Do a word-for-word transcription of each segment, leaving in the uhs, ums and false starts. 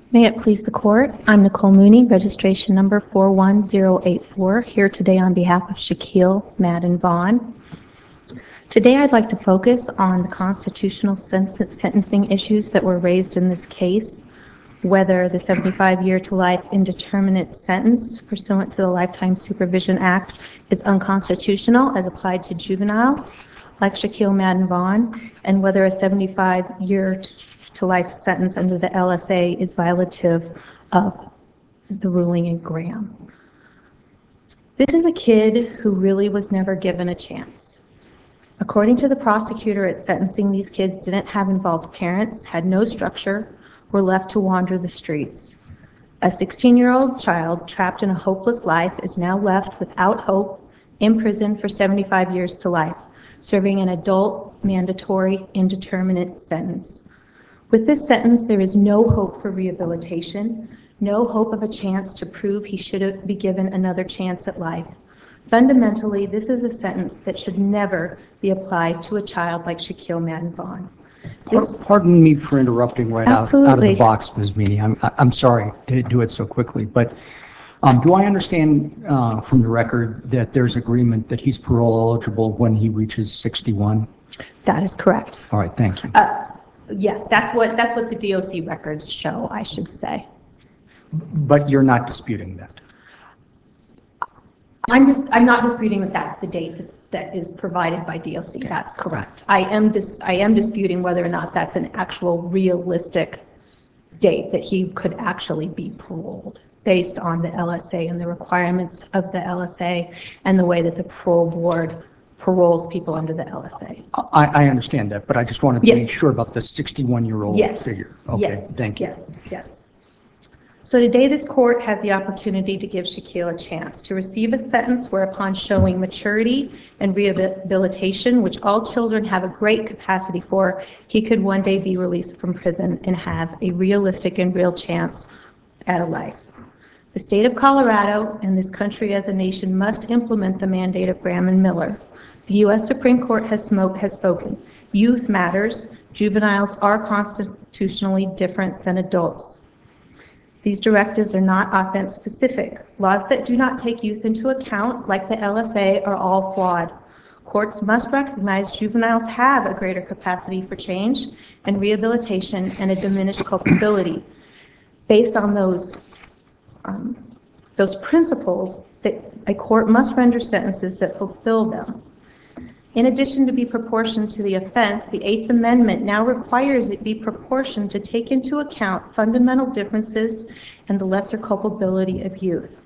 May it please the court, I'm Nicole Mooney, registration number four one zero eight four, here today on behalf of Shaquille Madden Vaughn. Today I'd like to focus on the constitutional sentencing issues that were raised in this case, whether the seventy-five year to life indeterminate sentence pursuant to the Lifetime Supervision Act is unconstitutional as applied to juveniles like Shaquille Madden Vaughn, and whether a seventy-five year to life sentence under the L S A is violative of the ruling in Graham. This is a kid who really was never given a chance. According to the prosecutor at sentencing, these kids didn't have involved parents, had no structure, were left to wander the streets. A sixteen year old child trapped in a hopeless life is now left without hope in prison for seventy-five years to life, serving an adult mandatory indeterminate sentence. With this sentence, there is no hope for rehabilitation, no hope of a chance to prove he should be given another chance at life. Fundamentally, this is a sentence that should never be applied to a child like Shaquille Madden Vaughn. This, Pardon me for interrupting right out, out of the box, Miz Meany. I'm, I'm sorry to do it so quickly, but um, do I understand uh, from the record that there's agreement that he's parole eligible when he reaches sixty-one? That is correct. All right, thank you. Uh, Yes, that's what that's what the D O C records show, I should say. But you're not disputing that? I'm just I'm not disputing that that's the date that, that is provided by D O C. Okay. That's correct. I am dis, I am disputing whether or not that's an actual realistic date that he could actually be paroled based on the L S A and the requirements of the L S A and the way that the parole board paroles people under the L S A. I, I understand that, but I just wanted to yes. be sure about the sixty-one year old yes. figure. Okay, yes. Thank you. Yes, yes. So today this court has the opportunity to give Shaquille a chance to receive a sentence whereupon showing maturity and rehabilitation, which all children have a great capacity for, he could one day be released from prison and have a realistic and real chance at a life. The state of Colorado and this country as a nation must implement the mandate of Graham and Miller. The U S Supreme Court has, smoke, has spoken. Youth matters. Juveniles are constitutionally different than adults. These directives are not offense specific. Laws that do not take youth into account, like the L S A, are all flawed. Courts must recognize juveniles have a greater capacity for change and rehabilitation and a diminished culpability. Based on those, um, those principles, that a court must render sentences that fulfill them. In addition to be proportioned to the offense, the Eighth Amendment now requires it be proportioned to take into account fundamental differences and the lesser culpability of youth.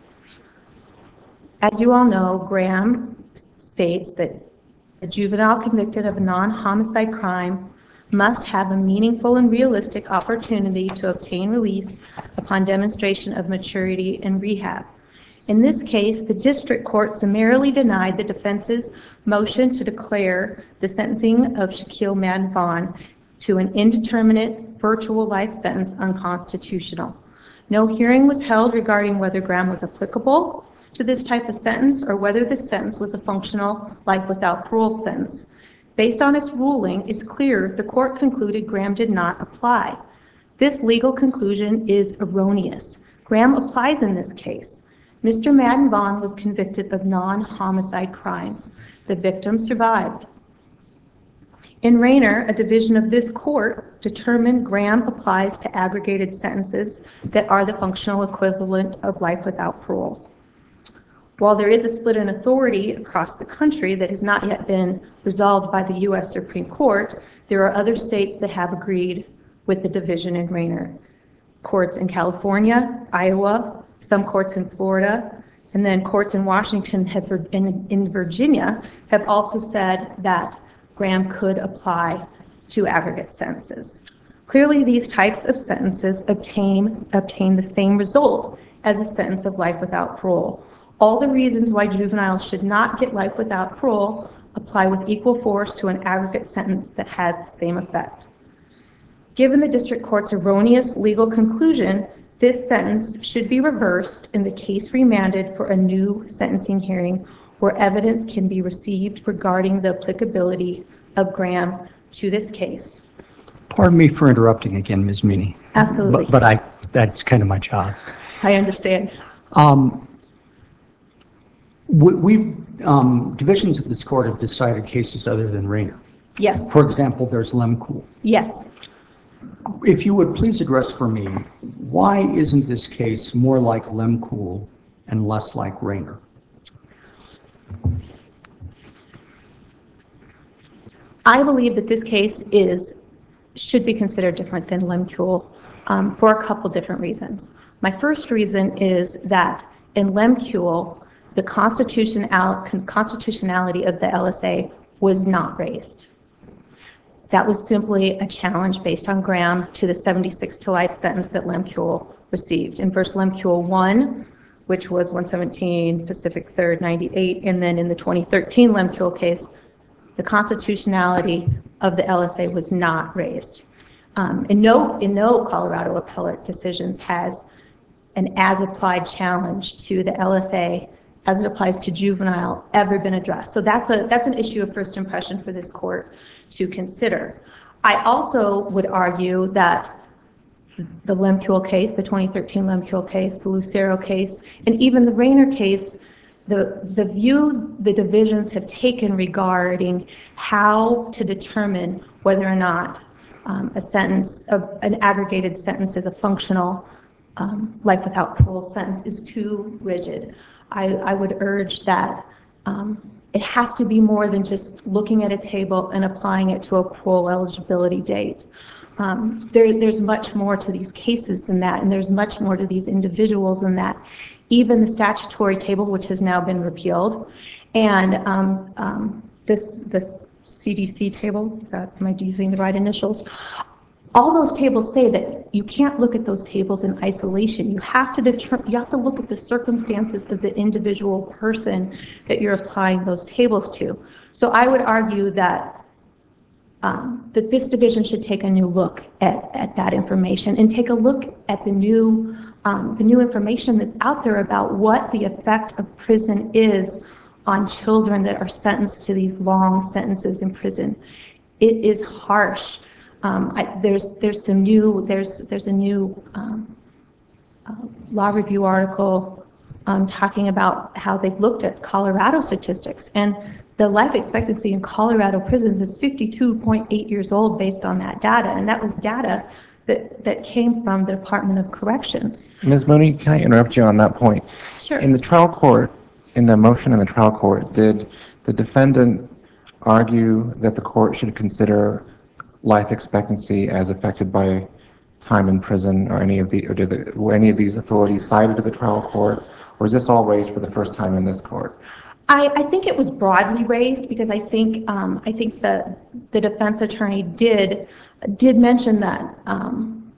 As you all know, Graham states that a juvenile convicted of a non-homicide crime must have a meaningful and realistic opportunity to obtain release upon demonstration of maturity and rehab. In this case, the district court summarily denied the defense's motion to declare the sentencing of Shaquille Madden Vaughn to an indeterminate virtual life sentence unconstitutional. No hearing was held regarding whether Graham was applicable to this type of sentence or whether this sentence was a functional life without parole sentence. Based on its ruling, it's clear the court concluded Graham did not apply. This legal conclusion is erroneous. Graham applies in this case. Mister Madden Vaughn was convicted of non-homicide crimes. The victim survived. In Rayner, a division of this court determined Graham applies to aggregated sentences that are the functional equivalent of life without parole. While there is a split in authority across the country that has not yet been resolved by the U S Supreme Court, there are other states that have agreed with the division in Rayner. Courts in California, Iowa, some courts in Florida, and then courts in Washington have, in, in Virginia have also said that Graham could apply to aggregate sentences. Clearly, these types of sentences obtain, obtain the same result as a sentence of life without parole. All the reasons why juveniles should not get life without parole apply with equal force to an aggregate sentence that has the same effect. Given the district court's erroneous legal conclusion, this sentence should be reversed and the case remanded for a new sentencing hearing where evidence can be received regarding the applicability of Graham to this case. Pardon me for interrupting again, Miz Meany. Absolutely. But, but I That's kind of my job. I understand. Um, we, we've, um, divisions of this court have decided cases other than Rayner. Yes. For example, there's Lemkool. Yes. If you would please address for me, why isn't this case more like Lemkool and less like Rayner? I believe that this case is should be considered different than Lemkool um, for a couple different reasons. My first reason is that in Lemkool, the constitutional, constitutionality of the L S A was not raised. That was simply a challenge based on Graham to the seventy-six to life sentence that Lemkool received. In first Lemkool one, which was one seventeen Pacific third ninety-eight, and then in the twenty thirteen Lemkool case, the constitutionality of the L S A was not raised. Um, in no in no Colorado appellate decisions has an as-applied challenge to the L S A as it applies to juvenile ever been addressed. So that's a that's an issue of first impression for this court to consider. I also would argue that the Lemkool case, the twenty thirteen Lemkool case, the Lucero case, and even the Rayner case, the the view the divisions have taken regarding how to determine whether or not um, a sentence, of an aggregated sentence is a functional um, life without parole sentence is too rigid. I, I would urge that um, it has to be more than just looking at a table and applying it to a parole eligibility date. Um, there, there's much more to these cases than that, and there's much more to these individuals than that. Even the statutory table, which has now been repealed, and um, um, this this C D C table, is that, am I using the right initials? All those tables say that you can't look at those tables in isolation. You have to deter, you have to look at the circumstances of the individual person that you're applying those tables to. So I would argue that um, that this division should take a new look at, at that information and take a look at the new um, the new information that's out there about what the effect of prison is on children that are sentenced to these long sentences in prison. It is harsh. Um, I, there's there's some new there's there's a new um, uh, law review article um, talking about how they've looked at Colorado statistics, and the life expectancy in Colorado prisons is fifty-two point eight years old based on that data, and that was data that that came from the Department of Corrections. Miz Mooney, can I interrupt you on that point? Sure. In the trial court, in the motion in the trial court, did the defendant argue that the court should consider life expectancy as affected by time in prison, or any of the, or did the, were any of these authorities cited to the trial court, or is this all raised for the first time in this court? I, I think it was broadly raised because I think um, I think the the defense attorney did did mention that um,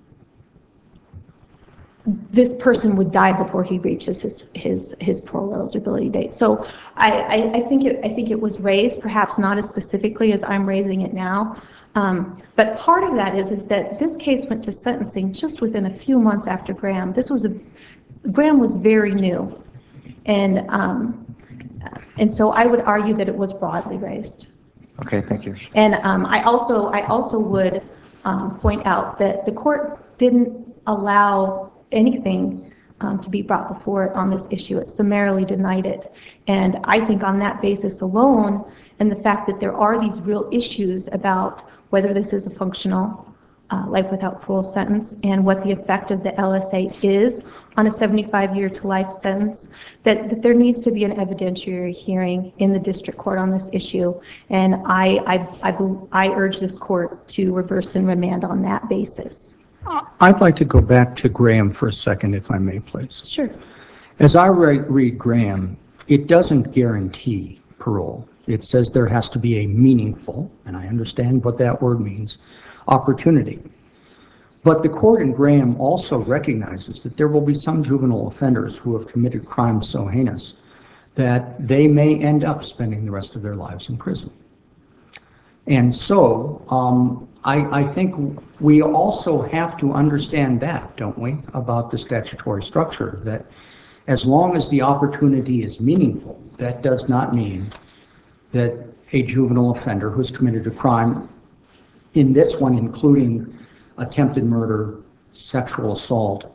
this person would die before he reaches his his his parole eligibility date. So I, I, I think it I think it was raised, perhaps not as specifically as I'm raising it now. Um, but part of that is is that this case went to sentencing just within a few months after Graham. This was a Graham was very new, and um, and so I would argue that it was broadly raised. Okay, thank you. And um, I also I also would um, point out that the court didn't allow anything um, to be brought before it on this issue. It summarily denied it, and I think on that basis alone, and the fact that there are these real issues about whether this is a functional uh, life without parole sentence and what the effect of the L S A is on a seventy-five year to life sentence, that, that there needs to be an evidentiary hearing in the district court on this issue. And I, I, I, I urge this court to reverse and remand on that basis. I'd like to go back to Graham for a second, if I may, please. Sure. As I re- read Graham, it doesn't guarantee parole. It says there has to be a meaningful, and I understand what that word means, opportunity. But the court in Graham also recognizes that there will be some juvenile offenders who have committed crimes so heinous that they may end up spending the rest of their lives in prison. And so um, I, I think we also have to understand that, don't we, about the statutory structure, that as long as the opportunity is meaningful, that does not mean that a juvenile offender who's committed a crime, in this one including attempted murder, sexual assault,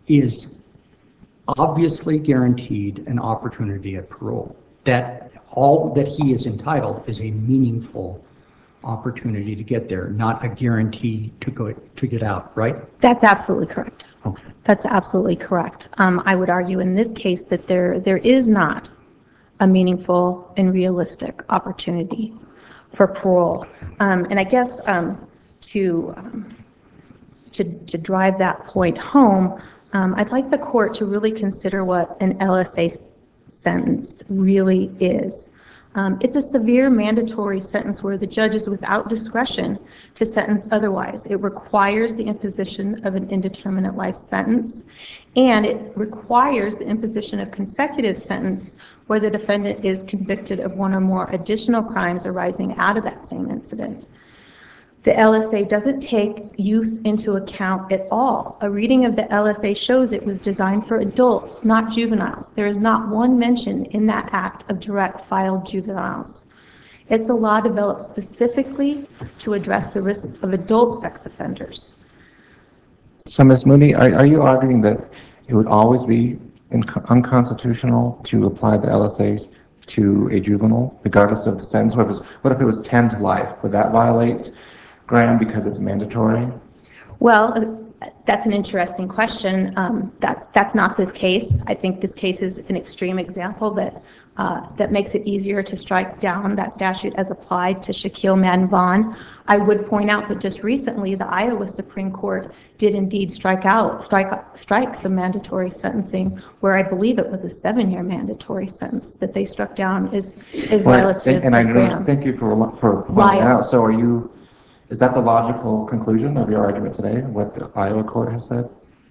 is obviously guaranteed an opportunity at parole. That all that he is entitled is a meaningful opportunity to get there, not a guarantee to go to get out, right? That's absolutely correct. Okay. That's absolutely correct. Um, I would argue in this case that there there is not a meaningful and realistic opportunity for parole. Um, and I guess um, to, um, to to drive that point home, um, I'd like the court to really consider what an L S A sentence really is. Um, it's a severe mandatory sentence where the judge is without discretion to sentence otherwise. It requires the imposition of an indeterminate life sentence, and it requires the imposition of consecutive sentence where the defendant is convicted of one or more additional crimes arising out of that same incident. The L S A doesn't take youth into account at all. A reading of the L S A shows it was designed for adults, not juveniles. There is not one mention in that act of direct filed juveniles. It's a law developed specifically to address the risks of adult sex offenders. So, Miz Mooney, are, are you arguing that it would always be in, unconstitutional to apply the L S A to a juvenile, regardless of the sentence? What if it was, what if it was ten to life? Would that violate Graham because it's mandatory? Well, that's an interesting question. Um, that's that's not this case. I think this case is an extreme example that uh, that makes it easier to strike down that statute as applied to Shaquille Madden Vaughn. I would point out that just recently the Iowa Supreme Court did indeed strike out strike strike some mandatory sentencing where I believe it was a seven-year mandatory sentence that they struck down is is Right. relative. And, and I to know, Graham. thank you for for pointing Lyle. that out. So, are you? Is that the logical conclusion of your argument today? What the Iowa court has said?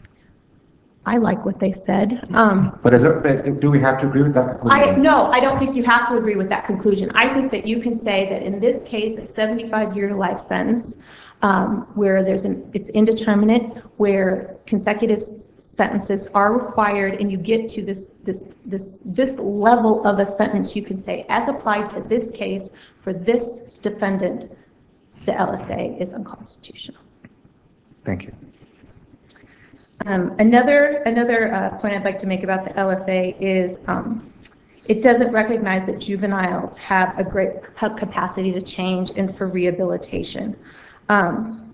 I like what they said. Um, But is it, do we have to agree with that conclusion? I, no, I don't think you have to agree with that conclusion. I think that you can say that in this case, a seventy-five year life sentence, um, where there's an, it's indeterminate, where consecutive s- sentences are required, and you get to this, this, this, this level of a sentence, you can say, as applied to this case for this defendant, the L S A is unconstitutional. Thank you. Um, another another uh, point I'd like to make about the L S A is um, it doesn't recognize that juveniles have a great capacity to change and for rehabilitation. Um,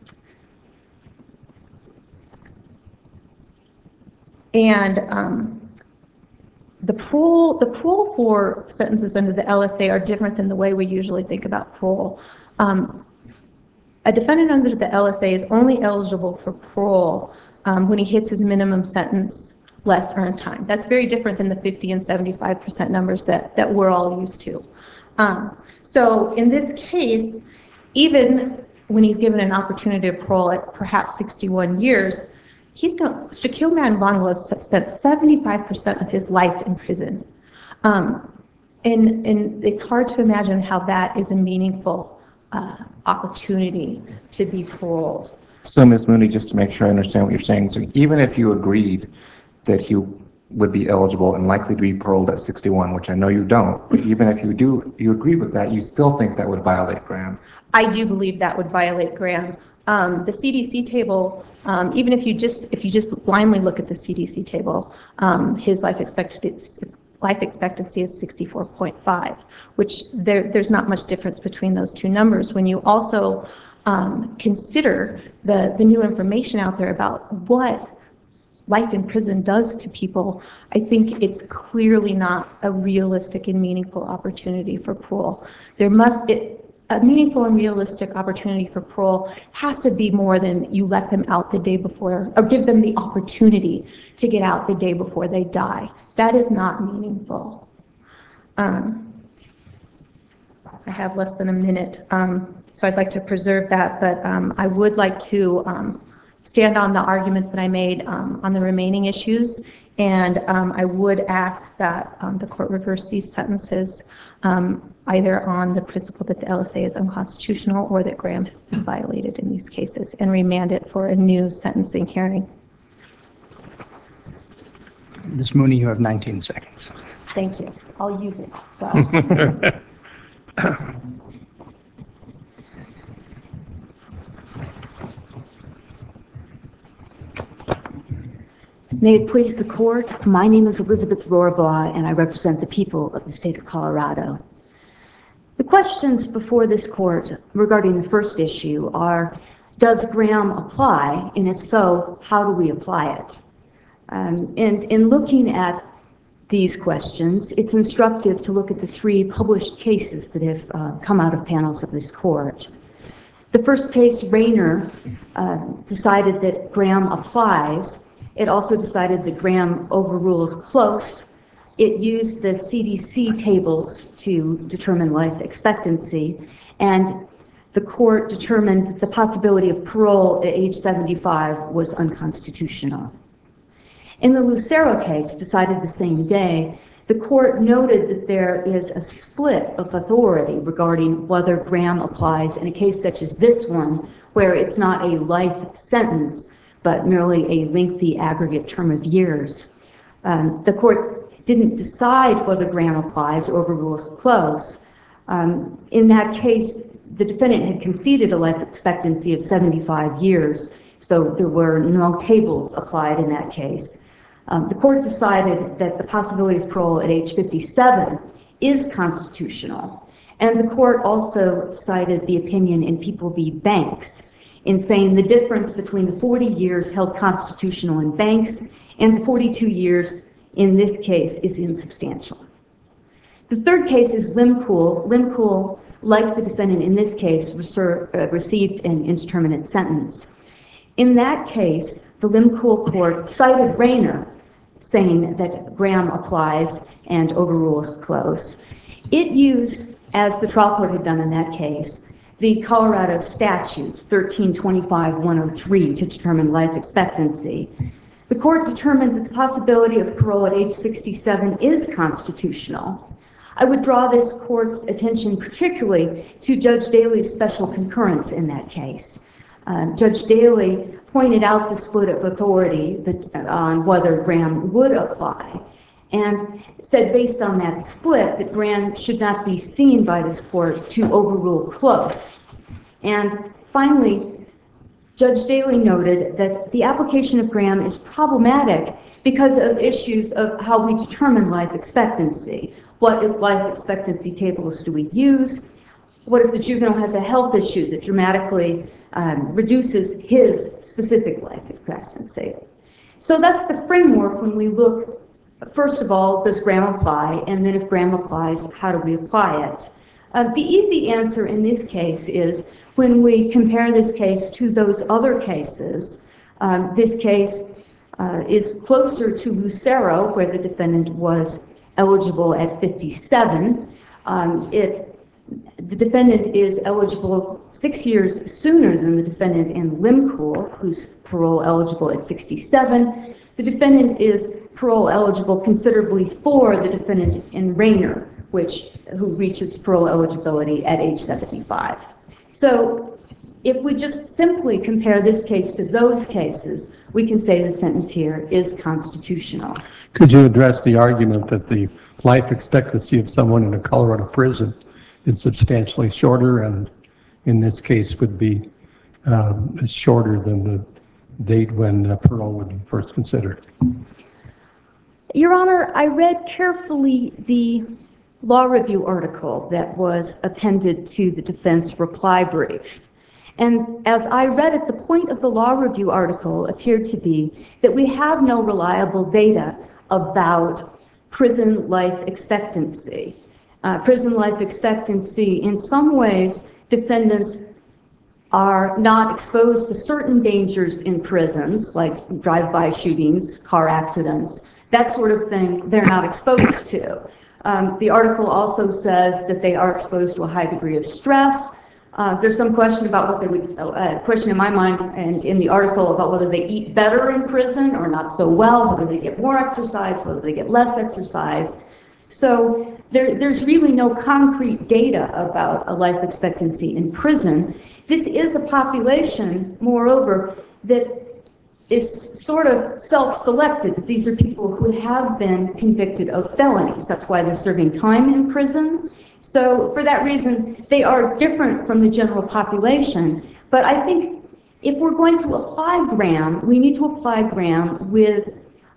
and um, the parole the parole for sentences under the L S A are different than the way we usually think about parole. Um, a defendant under the L S A is only eligible for parole Um, when he hits his minimum sentence, less earned time. That's very different than the fifty and seventy-five percent numbers that, that we're all used to. Um, so in this case, even when he's given an opportunity to parole at perhaps sixty-one years, he's going Shaquille Madden Vaughn has spent seventy-five percent of his life in prison. Um, and, and it's hard to imagine how that is a meaningful uh, opportunity to be paroled. So, Miz Mooney, just to make sure I understand what you're saying, so even if you agreed that he would be eligible and likely to be paroled at sixty-one, which I know you don't, but even if you do, you agree with that, you still think that would violate Graham? I do believe that would violate Graham. Um, the C D C table, um, even if you just if you just blindly look at the C D C table, um, his life expectancy life expectancy is sixty-four point five, which there there's not much difference between those two numbers. When you also um, consider the the new information out there about what life in prison does to people, I think it's clearly not a realistic and meaningful opportunity for parole. There must it. A meaningful and realistic opportunity for parole has to be more than you let them out the day before, or give them the opportunity to get out the day before they die. That is not meaningful. Um, I have less than a minute, um, so I'd like to preserve that, but um, I would like to um, stand on the arguments that I made um, on the remaining issues, and um, I would ask that um, the court reverse these sentences um, either on the principle that the L S A is unconstitutional or that Graham has been violated in these cases, and remand it for a new sentencing hearing. Miz Mooney, you have nineteen seconds. Thank you. I'll use it well. May it please the court, my name is Elizabeth Rohrbaugh and I represent the people of the state of Colorado. The questions before this court regarding the first issue are, does Graham apply? And if so, how do we apply it? Um, and in looking at these questions, it's instructive to look at the three published cases that have uh, come out of panels of this court. The first case, Rayner, uh, decided that Graham applies. It also decided that Graham overrules Close. It used the C D C tables to determine life expectancy, and the court determined that the possibility of parole at age seventy-five was unconstitutional. In the Lucero case, decided the same day, the court noted that there is a split of authority regarding whether Graham applies in a case such as this one, where it's not a life sentence, but merely a lengthy aggregate term of years. Um, the court didn't decide whether Graham applies or overrules Close. Um, in that case, the defendant had conceded a life expectancy of seventy-five years, so there were no tables applied in that case. Um, the court decided that the possibility of parole at age fifty-seven is constitutional, and the court also cited the opinion in People v. Banks in saying the difference between the forty years held constitutional in Banks and the forty-two years in this case is insubstantial. The third case is Limcool. Limcool, like the defendant in this case, received an indeterminate sentence. In that case, the Limcool court cited Rayner, saying that Graham applies and overrules Close. It used, as the trial court had done in that case, the Colorado statute thirteen twenty-five dash one oh three to determine life expectancy. The court determined that the possibility of parole at age sixty-seven is constitutional. I would draw this court's attention particularly to Judge Daly's special concurrence in that case. Uh, Judge Daly pointed out the split of authority that, uh, on whether Graham would apply, and said based on that split that Graham should not be seen by this court to overrule Close. And finally, Judge Daly noted that the application of Graham is problematic because of issues of how we determine life expectancy. What life expectancy tables do we use? What if the juvenile has a health issue that dramatically um, reduces his specific life expectancy? So that's the framework when we look, first of all, does Graham apply? And then if Graham applies, how do we apply it? Uh, the easy answer in this case is when we compare this case to those other cases, um, this case uh, is closer to Lucero, where the defendant was eligible at fifty-seven. Um, it, the defendant is eligible six years sooner than the defendant in Limcool, who's parole eligible at sixty-seven. The defendant is parole eligible considerably for the defendant in Rayner, which who reaches parole eligibility at age seventy-five. So if we just simply compare this case to those cases, we can say the sentence here is constitutional. Could you address the argument that the life expectancy of someone in a Colorado prison is substantially shorter, and in this case would be um, shorter than the date when uh, parole would be first considered? Your Honor, I read carefully the law review article that was appended to the defense reply brief. And as I read it, the point of the law review article appeared to be that we have no reliable data about prison life expectancy. Uh, prison life expectancy, in some ways, defendants are not exposed to certain dangers in prisons, like drive-by shootings, car accidents, that sort of thing they're not exposed to. Um, the article also says that they are exposed to a high degree of stress. Uh, there's some question about what they would, uh, question in my mind and in the article about whether they eat better in prison or not so well, whether they get more exercise, whether they get less exercise. So there, there's really no concrete data about a life expectancy in prison. This is a population, moreover, that is sort of self-selected. These are people who have been convicted of felonies. That's why they're serving time in prison. So for that reason, they are different from the general population. But I think if we're going to apply Graham, we need to apply Graham with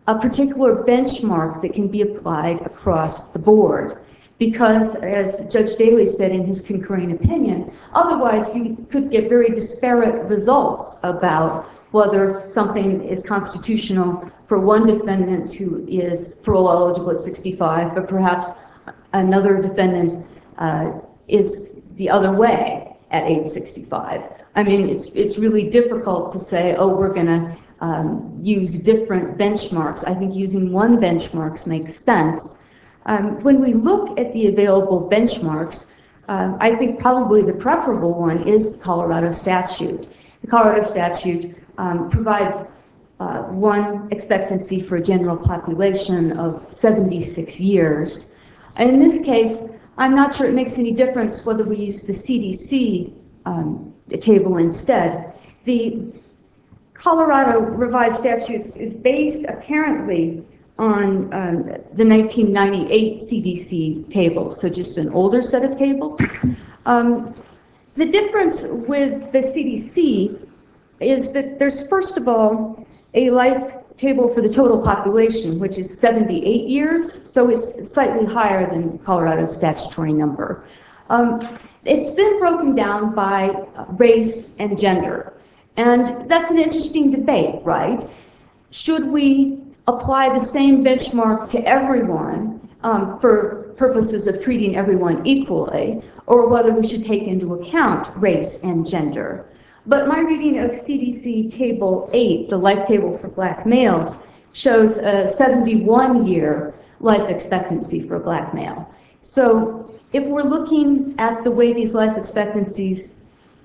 a particular benchmark that can be applied across the board. Because, as Judge Daley said in his concurring opinion, otherwise you could get very disparate results about whether something is constitutional for one defendant who is parole eligible at sixty-five, but perhaps another defendant uh, is the other way at age sixty-five. I mean, it's, it's really difficult to say, oh, we're going to um, use different benchmarks. I think using one benchmark makes sense. Um, when we look at the available benchmarks, uh, I think probably the preferable one is the Colorado statute. The Colorado statute um, provides uh, one expectancy for a general population of seventy-six years. In this case, I'm not sure it makes any difference whether we use the C D C um, table instead. The Colorado revised statute is based apparently on um, the nineteen ninety-eight C D C tables, so just an older set of tables. Um, the difference with the C D C is that there's, first of all, a life table for the total population, which is seventy-eight years, so it's slightly higher than Colorado's statutory number. Um, it's then broken down by race and gender, and that's an interesting debate, right? Should we apply the same benchmark to everyone um, for purposes of treating everyone equally, or whether we should take into account race and gender? But my reading of C D C Table eight, the life table for black males, shows a seventy-one year life expectancy for a black male. So if we're looking at the way these life expectancies,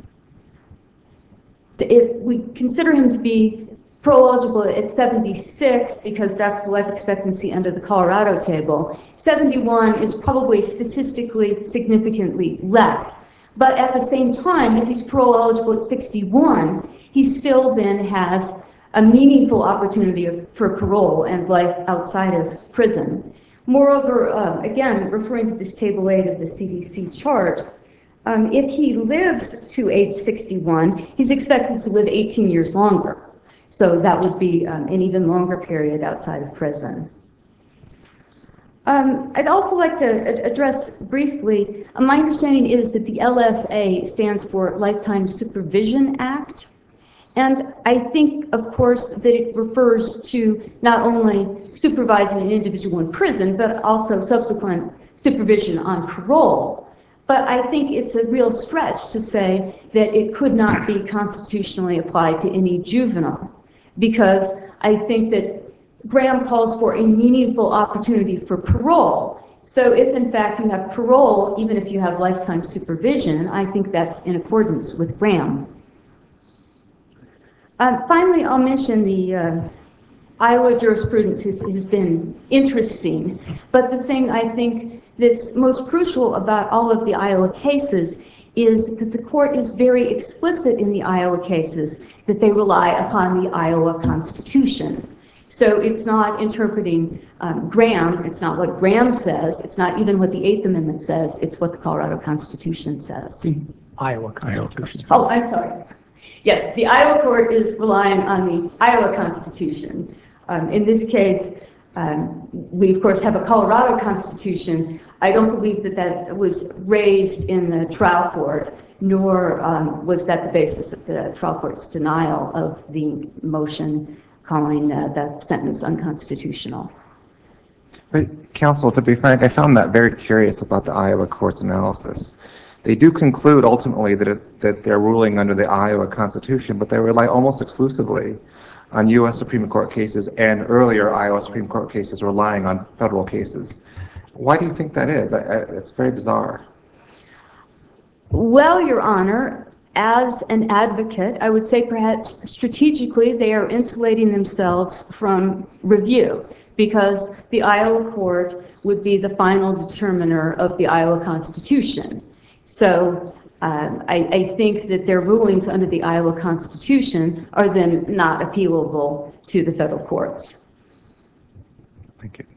if we consider him to be parole eligible at seventy-six, because that's the life expectancy under the Colorado table, seventy-one is probably statistically significantly less. But at the same time, if he's parole eligible at sixty-one, he still then has a meaningful opportunity of, for parole and life outside of prison. Moreover, uh, again, referring to this table eight of the C D C chart, um, if he lives to age sixty-one, he's expected to live eighteen years longer. So that would be um, an even longer period outside of prison. Um, I'd also like to address briefly, uh, my understanding is that the L S A stands for Lifetime Supervision Act. And I think, of course, that it refers to not only supervising an individual in prison, but also subsequent supervision on parole. But I think it's a real stretch to say that it could not be constitutionally applied to any juvenile, because I think that Graham calls for a meaningful opportunity for parole. So if in fact you have parole, even if you have lifetime supervision, I think that's in accordance with Graham. Uh, finally, I'll mention the uh, Iowa jurisprudence has, has been interesting, but the thing I think that's most crucial about all of the Iowa cases is that the court is very explicit in the Iowa cases that they rely upon the Iowa Constitution. So it's not interpreting um, Graham, it's not what Graham says, it's not even what the Eighth Amendment says, it's what the Colorado Constitution says. The Iowa Constitution. Oh, I'm sorry. Yes, the Iowa court is relying on the Iowa Constitution. Um, in this case, um, we of course have a Colorado Constitution. I don't believe that that was raised in the trial court, nor um, was that the basis of the trial court's denial of the motion calling uh, the sentence unconstitutional. But counsel, to be frank, I found that very curious about the Iowa court's analysis. They do conclude ultimately that, it, that they're ruling under the Iowa Constitution, but they rely almost exclusively on U S Supreme Court cases and earlier Iowa Supreme Court cases relying on federal cases. Why do you think that is? I, I, it's very bizarre. Well, Your Honor, as an advocate, I would say perhaps strategically they are insulating themselves from review, because the Iowa court would be the final determiner of the Iowa Constitution. So um, I, I think that their rulings under the Iowa Constitution are then not appealable to the federal courts. Thank you.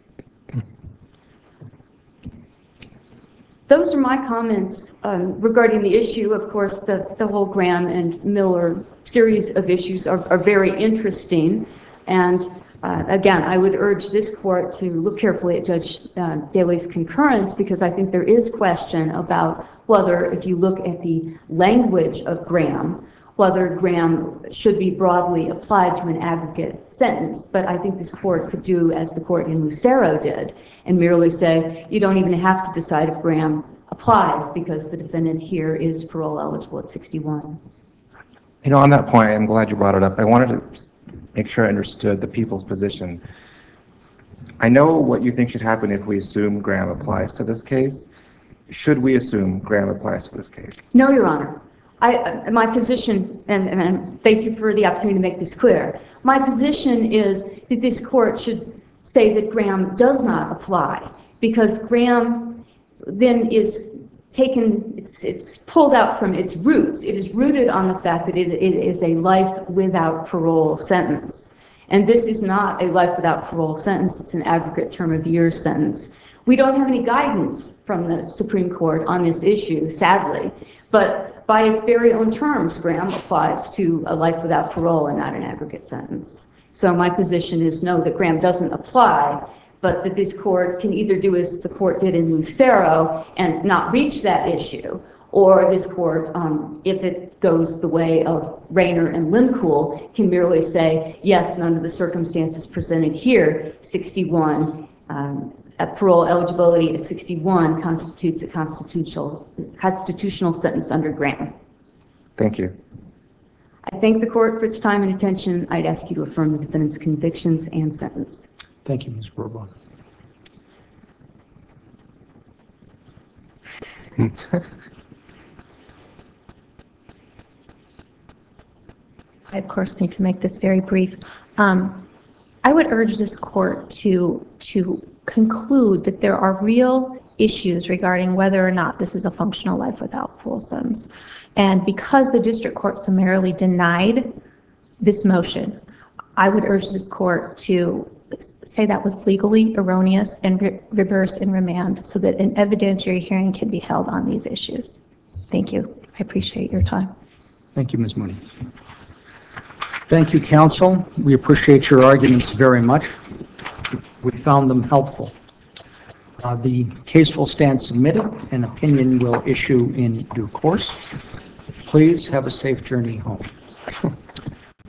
Those are my comments um, regarding the issue. Of course, the, the whole Graham and Miller series of issues are, are very interesting. And Uh, Again, I would urge this court to look carefully at Judge uh, Daley's concurrence, because I think there is question about whether, if you look at the language of Graham, whether Graham should be broadly applied to an aggregate sentence. But I think this court could do as the court in Lucero did and merely say, you don't even have to decide if Graham applies because the defendant here is parole eligible at sixty-one. You know, on that point, I'm glad you brought it up. I wanted to make sure I understood the people's position. I know what you think should happen if we assume Graham applies to this case. Should we assume Graham applies to this case? No, Your Honor. I, my position, and, and thank you for the opportunity to make this clear, my position is that this court should say that Graham does not apply, because Graham then is taken, it's, it's pulled out from its roots. It is rooted on the fact that it, it is a life without parole sentence. And this is not a life without parole sentence, it's an aggregate term of years sentence. We don't have any guidance from the Supreme Court on this issue, sadly, but by its very own terms, Graham applies to a life without parole and not an aggregate sentence. So my position is no, that Graham doesn't apply, but that this court can either do as the court did in Lucero and not reach that issue, or this court, um, if it goes the way of Rayner and Limcool, can merely say, yes, and under the circumstances presented here, sixty-one, um, at parole eligibility at sixty-one constitutes a constitutional, constitutional sentence under Graham. Thank you. I thank the court for its time and attention. I'd ask you to affirm the defendant's convictions and sentence. Thank you, Miz Rohrbaugh. I, of course, need to make this very brief. Um, I would urge this court to, to conclude that there are real issues regarding whether or not this is a functional life without parole sentence. And because the district court summarily denied this motion, I would urge this court to say that was legally erroneous and re reverse and remand so that an evidentiary hearing can be held on these issues. Thank you. I appreciate your time. Thank you, Miz Mooney. Thank you, counsel. We appreciate your arguments very much. We found them helpful. Uh, the case will stand submitted. An opinion will issue in due course. Please have a safe journey home.